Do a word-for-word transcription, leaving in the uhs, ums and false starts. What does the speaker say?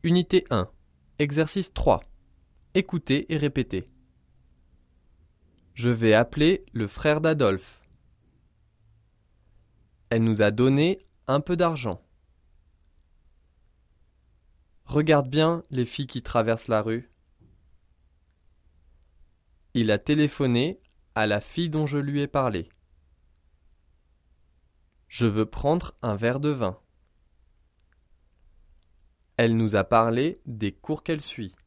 Unité un. Exercice trois. Écoutez et répétez. Je vais appeler le frère d'Adolphe. Elle nous a donné un peu d'argent. Regarde bien les filles qui traversent la rue. Il a téléphoné à la fille dont je lui ai parlé. Je veux prendre un verre de vin. Elle nous a parlé des cours qu'elle suit.